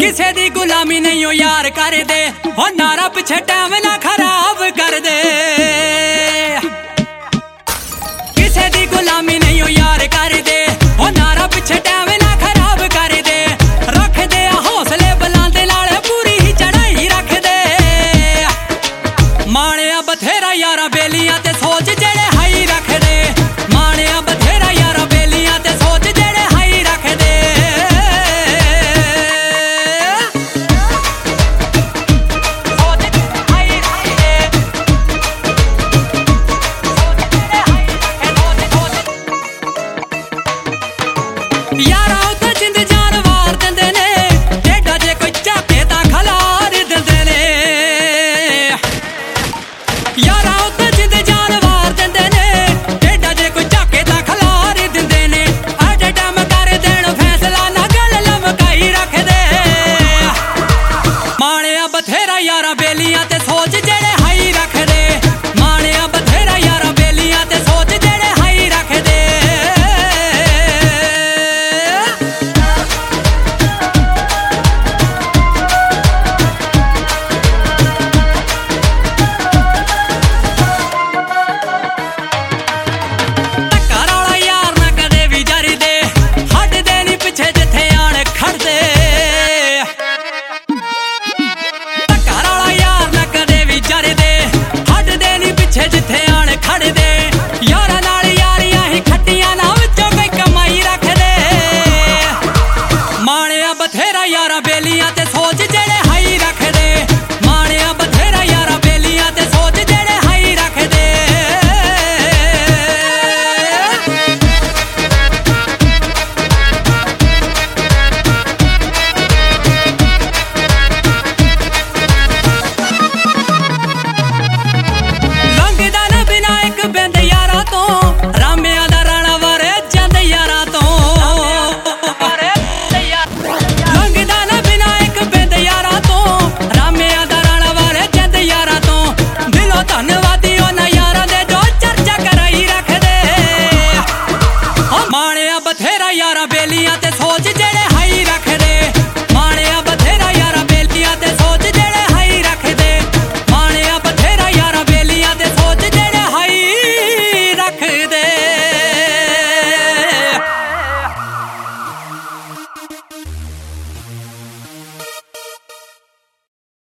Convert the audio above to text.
किसे दी गुलामी नहीं हो यार कर दे, हो नारा पिछे टाइम ना खराब कर दे। किसे दी गुलामी नहीं हो यार कर दे, हो नारा पिछे टाइम ना खराब कर दे। रख दे हौसले बुलंद नाल पूरी ही चढ़ाई रख दे। माणिया बथेरा यारा बेलियां ते सोच जेड़े हाई रख दे। माणिया बथेरा यारा बेलियां ते सोच जेड़े हाई रख दे। यारा उत्ते जिंद जान वार दिंदे ने, टेढ़ा जे कोई झाके तां खलार दिंदे ने। यारा उत्ते जिंद जान वार दिंदे ने, टेढ़ा जे कोई झाके तां खलार दिंदे ने। अड डम कर देण फैसला ना गल लमकाई रख दे। माणिया बथेरा यारा बेलियां ते